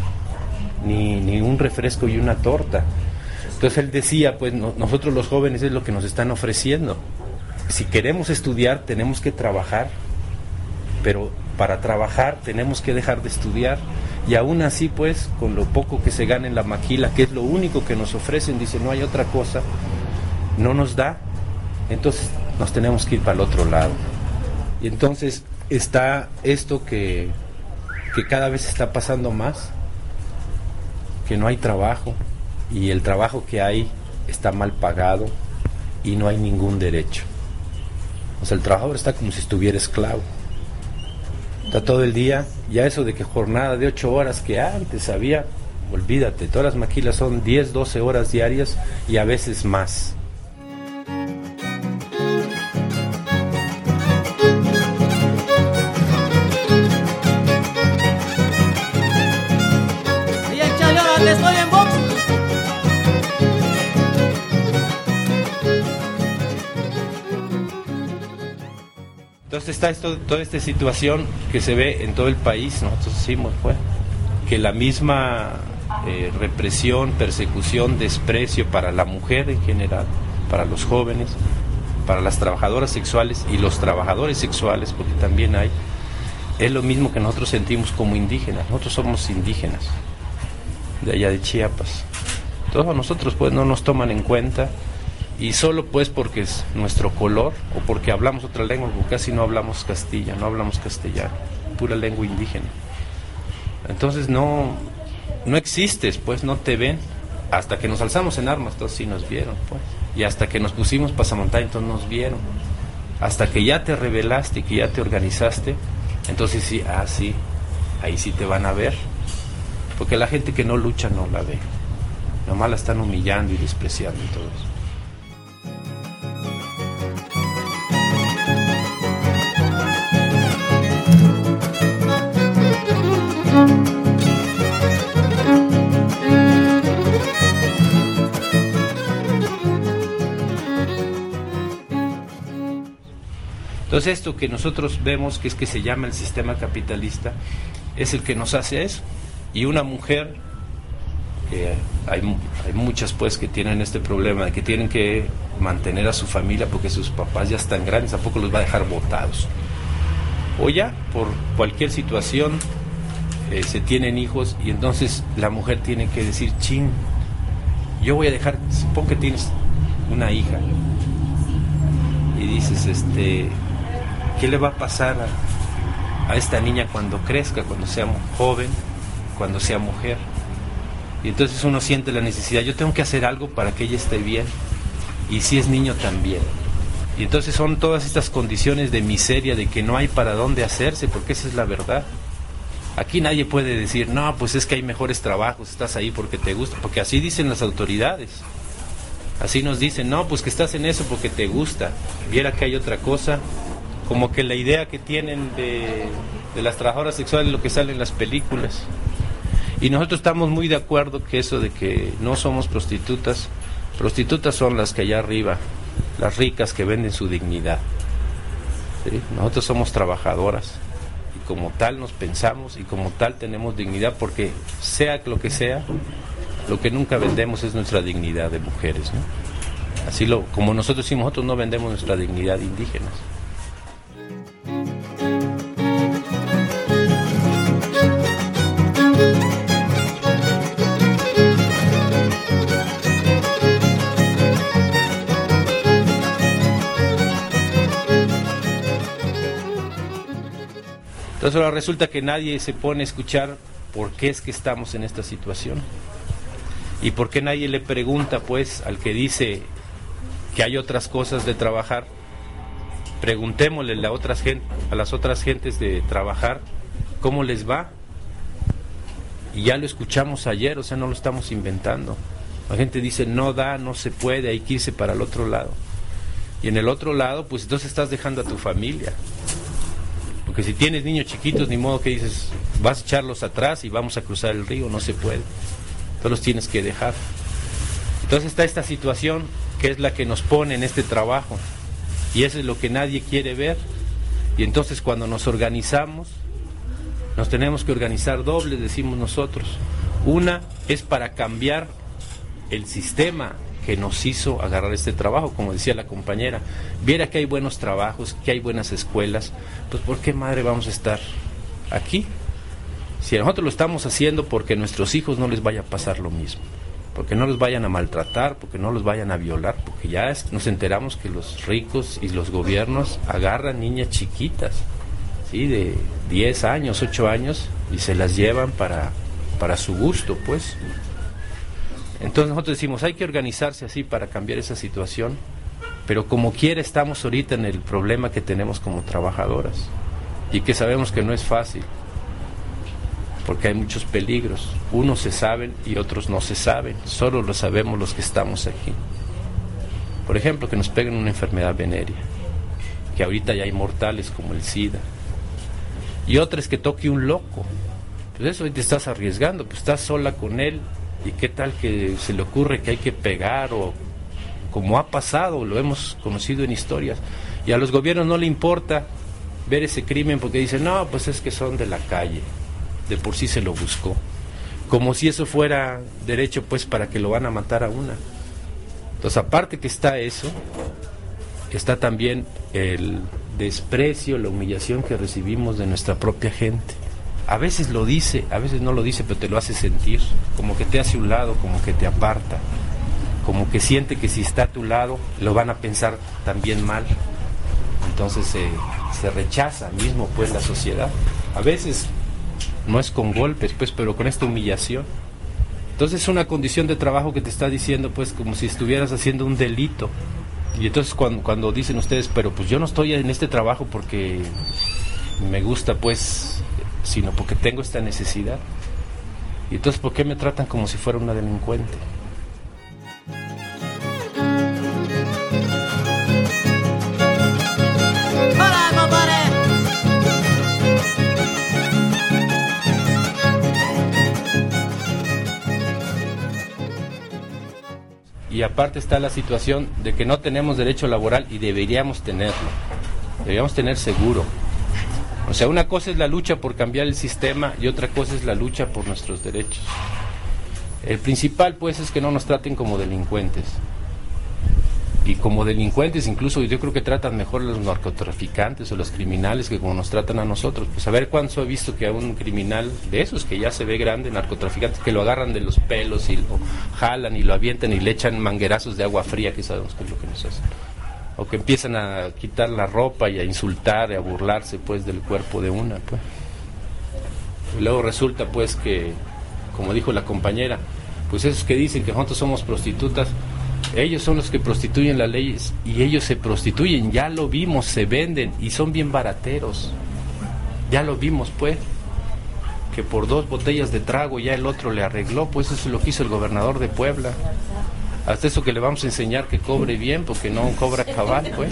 ni un refresco y una torta. Entonces él decía, pues nosotros los jóvenes es lo que nos están ofreciendo. Si queremos estudiar, tenemos que trabajar, pero para trabajar tenemos que dejar de estudiar. Y aún así, pues, con lo poco que se gana en la maquila, que es lo único que nos ofrecen, dice, no hay otra cosa, no nos da. Entonces nos tenemos que ir para el otro lado. Y entonces está esto que cada vez está pasando más, que no hay trabajo, y el trabajo que hay está mal pagado y no hay ningún derecho. O sea, el trabajador está como si estuviera esclavo. Está todo el día, ya eso de que jornada de 8 horas que antes había, olvídate, todas las maquilas son 10, 12 horas diarias y a veces más. Estoy en box. Entonces está toda esta situación que se ve en todo el país. Nosotros decimos que la misma represión, persecución, desprecio para la mujer en general, para los jóvenes, para las trabajadoras sexuales y los trabajadores sexuales, porque también hay, es lo mismo que nosotros sentimos como indígenas. Nosotros somos indígenas de allá de Chiapas. Todos nosotros pues no nos toman en cuenta, y solo pues porque es nuestro color o porque hablamos otra lengua, porque casi no hablamos castilla, no hablamos castellano, pura lengua indígena. Entonces no existes, pues no te ven. Hasta que nos alzamos en armas, entonces sí nos vieron, pues. Y hasta que nos pusimos pasamontaña, entonces nos vieron. Hasta que ya te rebelaste, que ya te organizaste, entonces sí, sí, ahí sí te van a ver. Porque la gente que no lucha no la ve. Nomás la están humillando y despreciando y todo eso. Entonces esto que nosotros vemos, que es que se llama el sistema capitalista, es el que nos hace eso. Y una mujer, hay muchas pues que tienen este problema de que tienen que mantener a su familia porque sus papás ya están grandes, tampoco los va a dejar botados. O ya, por cualquier situación, se tienen hijos y entonces la mujer tiene que decir, chin, yo voy a dejar, supón que tienes una hija y dices, ¿qué le va a pasar a esta niña cuando crezca, cuando sea joven, cuando sea mujer? Y entonces uno siente la necesidad, yo tengo que hacer algo para que ella esté bien, y si es niño también. Y entonces son todas estas condiciones de miseria, de que no hay para dónde hacerse, porque esa es la verdad. Aquí nadie puede decir, no, pues es que hay mejores trabajos, estás ahí porque te gusta, porque así dicen las autoridades. Así nos dicen, no, pues que estás en eso porque te gusta. Viera que hay otra cosa, como que la idea que tienen de las trabajadoras sexuales es lo que sale en las películas. Y nosotros estamos muy de acuerdo que eso de que no somos prostitutas son las que allá arriba, las ricas que venden su dignidad. ¿Sí? Nosotros somos trabajadoras y como tal nos pensamos y como tal tenemos dignidad, porque sea lo que sea, lo que nunca vendemos es nuestra dignidad de mujeres, ¿no? Así como nosotros decimos, nosotros no vendemos nuestra dignidad de indígenas. Entonces ahora resulta que nadie se pone a escuchar por qué es que estamos en esta situación. ¿Y por qué nadie le pregunta, pues, al que dice que hay otras cosas de trabajar? Preguntémosle a las otras gentes de trabajar cómo les va. Y ya lo escuchamos ayer, o sea, no lo estamos inventando. La gente dice, no da, no se puede, hay que irse para el otro lado. Y en el otro lado, pues entonces estás dejando a tu familia. Porque si tienes niños chiquitos, ni modo que dices, vas a echarlos atrás y vamos a cruzar el río, no se puede. Entonces los tienes que dejar. Entonces está esta situación que es la que nos pone en este trabajo, y eso es lo que nadie quiere ver. Y entonces cuando nos organizamos, nos tenemos que organizar doble, decimos nosotros. Una es para cambiar el sistema que nos hizo agarrar este trabajo, como decía la compañera. Viera que hay buenos trabajos, que hay buenas escuelas, pues ¿por qué madre vamos a estar aquí? Si nosotros lo estamos haciendo porque a nuestros hijos no les vaya a pasar lo mismo, porque no los vayan a maltratar, porque no los vayan a violar, porque ya nos enteramos que los ricos y los gobiernos agarran niñas chiquitas, ¿sí? De 10 años, 8 años, y se las llevan para su gusto, pues. Entonces nosotros decimos, hay que organizarse así para cambiar esa situación, pero como quiera estamos ahorita en el problema que tenemos como trabajadoras, y que sabemos que no es fácil, porque hay muchos peligros. Unos se saben y otros no se saben, solo lo sabemos los que estamos aquí. Por ejemplo, que nos peguen una enfermedad venérea, que ahorita ya hay mortales como el SIDA, y otra es que toque un loco. Pues eso te estás arriesgando, pues estás sola con él, y qué tal que se le ocurre que hay que pegar, o como ha pasado, lo hemos conocido en historias, y a los gobiernos no le importa ver ese crimen porque dicen, no, pues es que son de la calle, de por sí se lo buscó, como si eso fuera derecho pues para que lo van a matar a una. Entonces, aparte que está eso, está también el desprecio, la humillación que recibimos de nuestra propia gente. A veces lo dice, a veces no lo dice, pero te lo hace sentir, como que te hace a un lado, como que te aparta, como que siente que si está a tu lado lo van a pensar también mal. Entonces se rechaza mismo pues la sociedad. A veces no es con golpes pues, pero con esta humillación. Entonces es una condición de trabajo que te está diciendo pues como si estuvieras haciendo un delito. Y entonces cuando dicen ustedes, pero pues yo no estoy en este trabajo porque me gusta pues, sino porque tengo esta necesidad. Y entonces, ¿por qué me tratan como si fuera una delincuente? Y aparte está la situación de que no tenemos derecho laboral y deberíamos tenerlo. Deberíamos tener seguro. O sea, una cosa es la lucha por cambiar el sistema y otra cosa es la lucha por nuestros derechos. El principal pues es que no nos traten como delincuentes. Y como delincuentes incluso yo creo que tratan mejor a los narcotraficantes o los criminales que como nos tratan a nosotros. Pues a ver cuándo he visto que a un criminal de esos que ya se ve grande, narcotraficantes, que lo agarran de los pelos y lo jalan y lo avientan y le echan manguerazos de agua fría, que sabemos que es lo que nos hacen. O que empiezan a quitar la ropa y a insultar y a burlarse pues del cuerpo de una, pues. Y luego resulta pues que, como dijo la compañera, pues esos que dicen que nosotros somos prostitutas, ellos son los que prostituyen las leyes y ellos se prostituyen, ya lo vimos, se venden y son bien barateros. Ya lo vimos pues, que por 2 botellas de trago ya el otro le arregló, pues eso es lo que hizo el gobernador de Puebla. Hasta eso que le vamos a enseñar que cobre bien, porque no cobra cabal, pues.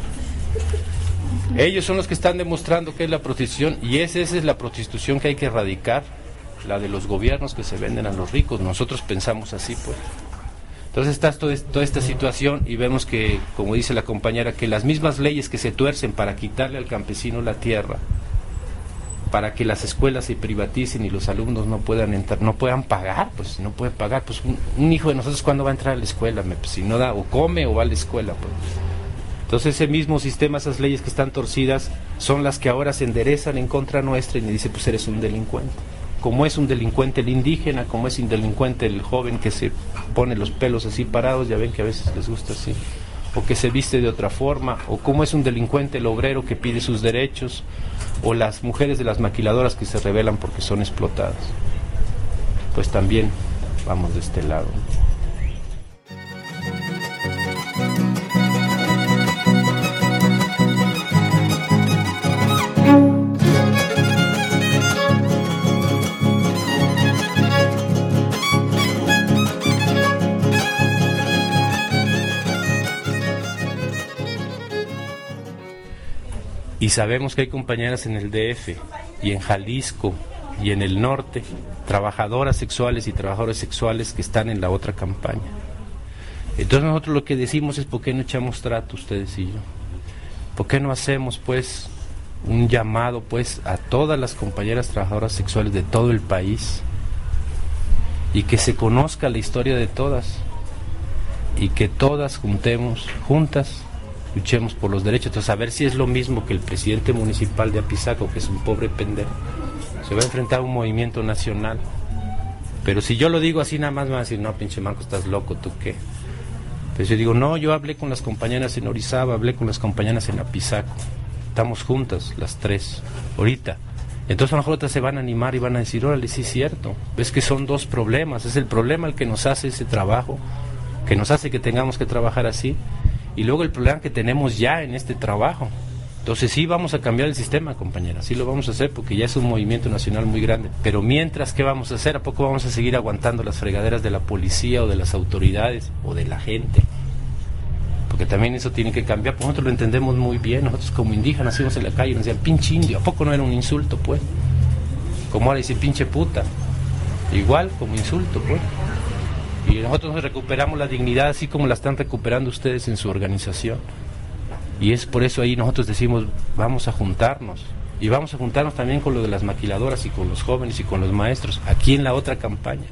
Ellos son los que están demostrando que es la prostitución, y esa es la prostitución que hay que erradicar, la de los gobiernos que se venden a los ricos. Nosotros pensamos así, pues. Entonces está toda esta situación y vemos que, como dice la compañera, que las mismas leyes que se tuercen para quitarle al campesino la tierra, para que las escuelas se privaticen y los alumnos no puedan entrar, no puedan pagar, pues no puede pagar, pues un hijo de nosotros ¿cuándo va a entrar a la escuela? Pues, si no da, o come o va a la escuela, pues. Entonces ese mismo sistema, esas leyes que están torcidas, son las que ahora se enderezan en contra nuestra y me dice, pues eres un delincuente. Como es un delincuente el indígena, como es un delincuente el joven que se pone los pelos así parados, ya ven que a veces les gusta así, o que se viste de otra forma, o como es un delincuente el obrero que pide sus derechos, o las mujeres de las maquiladoras que se rebelan porque son explotadas. Pues también vamos de este lado. Y sabemos que hay compañeras en el DF y en Jalisco y en el norte, trabajadoras sexuales y trabajadores sexuales que están en la otra campaña. Entonces nosotros lo que decimos es, ¿por qué no echamos trato ustedes y yo? ¿Por qué no hacemos pues un llamado pues a todas las compañeras trabajadoras sexuales de todo el país y que se conozca la historia de todas y que todas juntas luchemos por los derechos? Entonces, a ver si es lo mismo que el presidente municipal de Apizaco, que es un pobre pendejo, se va a enfrentar a un movimiento nacional Pero si yo lo digo así, nada más me van a decir, no, pinche manco, estás loco, ¿tú qué? Pues yo digo, no, yo hablé con las compañeras en Orizaba, hablé con las compañeras en Apizaco. Estamos juntas, las 3, ahorita. Entonces a lo mejor otras se van a animar y van a decir, órale, sí es cierto. Ves que son 2 problemas. Es el problema el que nos hace ese trabajo, que nos hace que tengamos que trabajar así. Y luego el problema que tenemos ya en este trabajo. Entonces sí vamos a cambiar el sistema, compañeras, sí lo vamos a hacer porque ya es un movimiento nacional muy grande. Pero mientras, ¿qué vamos a hacer? ¿A poco vamos a seguir aguantando las fregaderas de la policía o de las autoridades o de la gente? Porque también eso tiene que cambiar, pues nosotros lo entendemos muy bien. Nosotros como indígenas íbamos en la calle y nos decían, pinche indio, ¿a poco no era un insulto, pues? Como ahora decir, pinche puta, igual como insulto, pues. Y nosotros nos recuperamos la dignidad así como la están recuperando ustedes en su organización. Y es por eso ahí nosotros decimos, vamos a juntarnos. Y vamos a juntarnos también con lo de las maquiladoras y con los jóvenes y con los maestros, aquí en la otra campaña.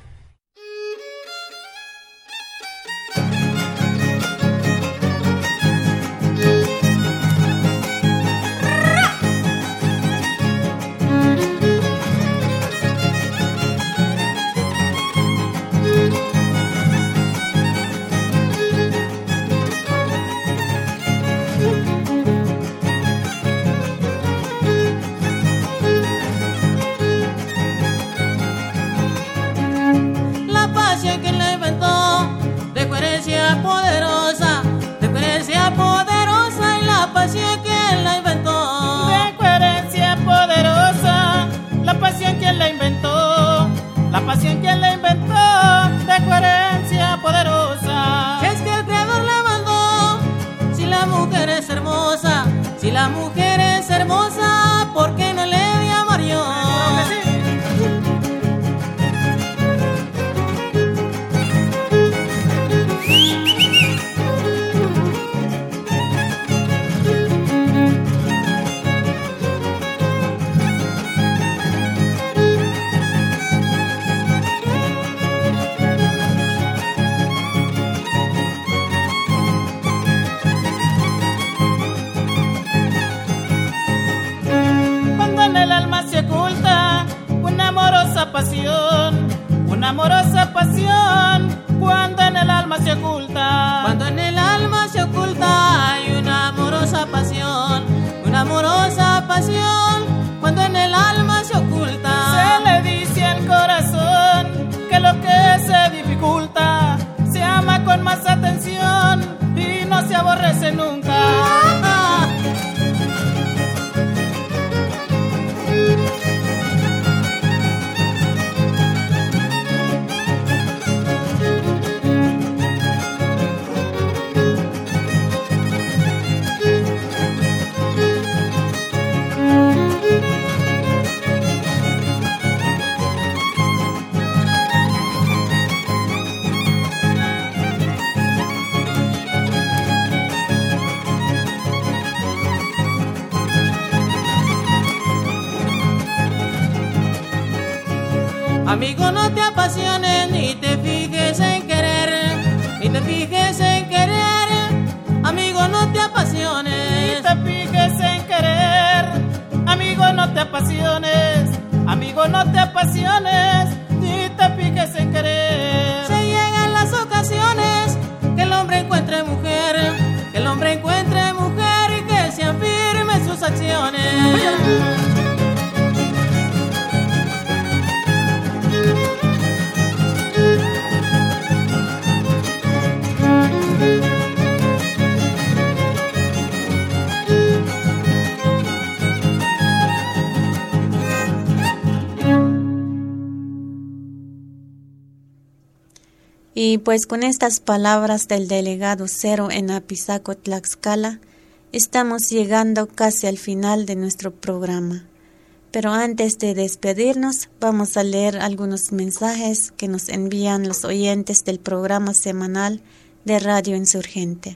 Amigo, no te apasiones, ni te fijes en querer, ni te fijes en querer. Amigo, no te apasiones, ni te fijes en querer. Amigo, no te apasiones, amigo, no te apasiones, ni te fijes en querer. Se llegan las ocasiones que el hombre encuentre mujer, que el hombre encuentre mujer y que sean firmes sus acciones. Y pues con estas palabras del delegado Cero en Apizaco, Tlaxcala, estamos llegando casi al final de nuestro programa. Pero antes de despedirnos, vamos a leer algunos mensajes que nos envían los oyentes del programa semanal de Radio Insurgente.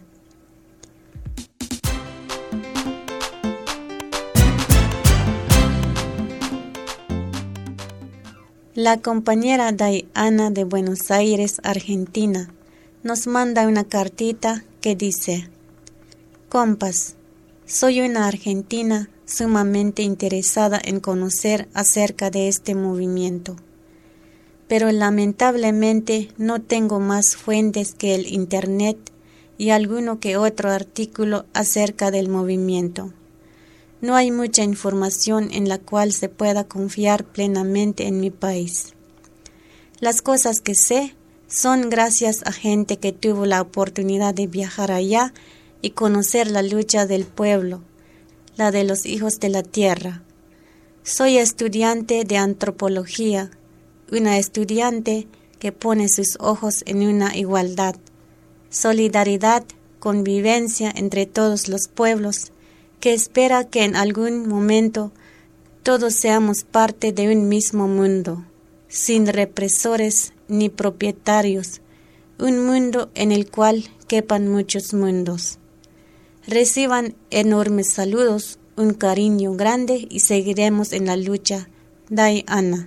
La compañera Diana de Buenos Aires, Argentina, nos manda una cartita que dice: Compas, soy una argentina sumamente interesada en conocer acerca de este movimiento. pero lamentablemente no tengo más fuentes que el Internet y alguno que otro artículo acerca del movimiento. No hay mucha información en la cual se pueda confiar plenamente en mi país. Las cosas que sé son gracias a gente que tuvo la oportunidad de viajar allá y conocer la lucha del pueblo, la de los hijos de la tierra. Soy estudiante de antropología, una estudiante que pone sus ojos en una igualdad, solidaridad, convivencia entre todos los pueblos, que espera que en algún momento todos seamos parte de un mismo mundo, sin represores ni propietarios, un mundo en el cual quepan muchos mundos. Reciban enormes saludos, un cariño grande y seguiremos en la lucha. Dai Ana.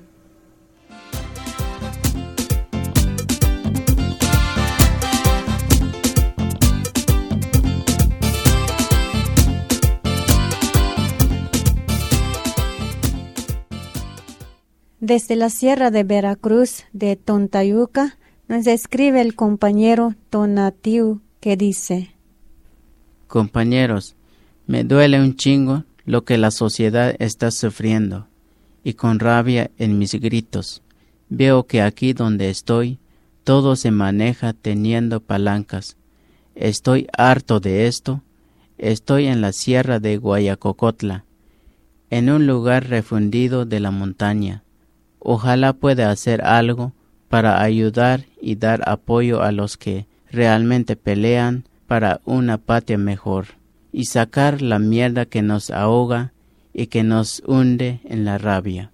Desde la Sierra de Veracruz, de Tontayuca, nos escribe el compañero Tonatiu, que dice: Compañeros, me duele un chingo lo que la sociedad está sufriendo, y con rabia en mis gritos, veo que aquí donde estoy, todo se maneja teniendo palancas. Estoy harto de esto. Estoy en la Sierra de Guayacocotla, en un lugar refundido de la montaña. Ojalá pueda hacer algo para ayudar y dar apoyo a los que realmente pelean para una patria mejor y sacar la mierda que nos ahoga y que nos hunde en la rabia.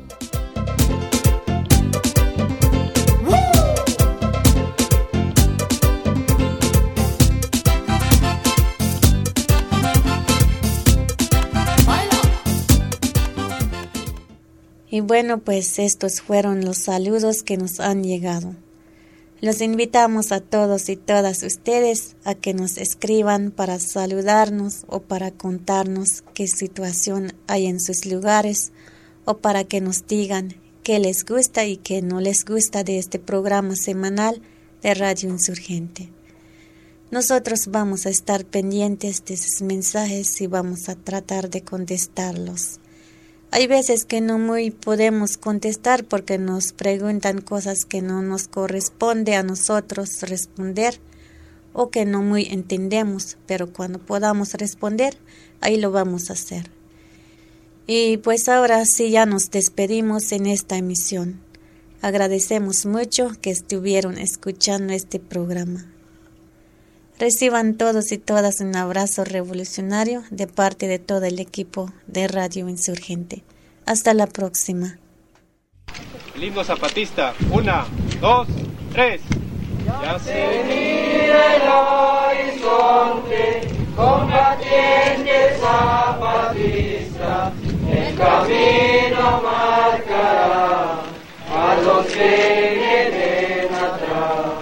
Y bueno, pues estos fueron los saludos que nos han llegado. Los invitamos a todos y todas ustedes a que nos escriban para saludarnos o para contarnos qué situación hay en sus lugares o para que nos digan qué les gusta y qué no les gusta de este programa semanal de Radio Insurgente. Nosotros vamos a estar pendientes de sus mensajes y vamos a tratar de contestarlos. Hay veces que no muy podemos contestar porque nos preguntan cosas que no nos corresponde a nosotros responder o que no muy entendemos, pero cuando podamos responder, ahí lo vamos a hacer. Y pues ahora sí ya nos despedimos en esta emisión. Agradecemos mucho que estuvieron escuchando este programa. Reciban todos y todas un abrazo revolucionario de parte de todo el equipo de Radio Insurgente. Hasta la próxima. El himno zapatista. 1, 2, 3. Ya se mira el horizonte, combatiente zapatista, el camino marcará a los que vienen atrás.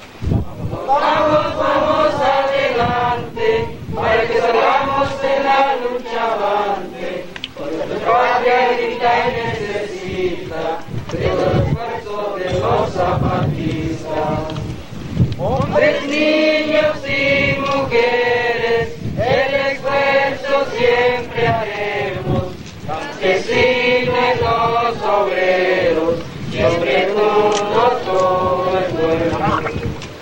Vamos adelante, para que salgamos de la lucha avante, porque nuestra patria grita y necesita de todo el esfuerzo de los zapatistas. Hombres, niños y mujeres, el esfuerzo siempre haremos, campesinos, los obreros, siempre juntos todo el pueblo.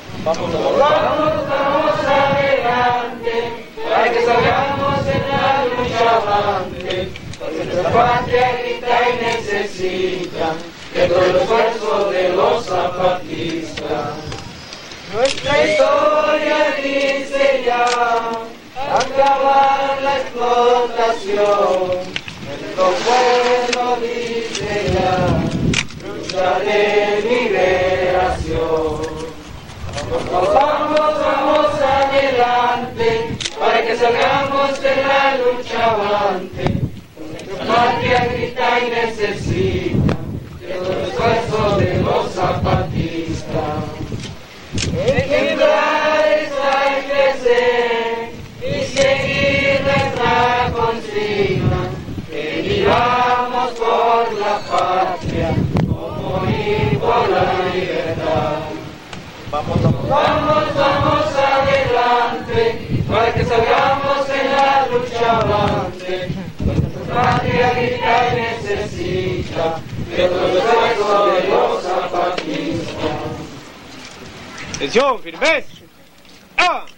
Vamos adelante, para que salgamos en la lucha avante, porque nuestra patria grita y necesita de todo el esfuerzo de los zapatistas. Nuestra historia dice ya, acabar la explotación, nuestro pueblo dice ya, lucha de liberación. Vamos adelante, para que salgamos de la lucha avante, nuestra patria grita y necesita de todo el esfuerzo de los zapatistas. Ejemplares hay que ser y seguir nuestra consigna, que vivamos por la patria, como morir por hambre, para que salgamos en la lucha avante. Nuestra patria grita y necesita de todo el esfuerzo de los zapatistas. Atención, firmes. ¡Ah!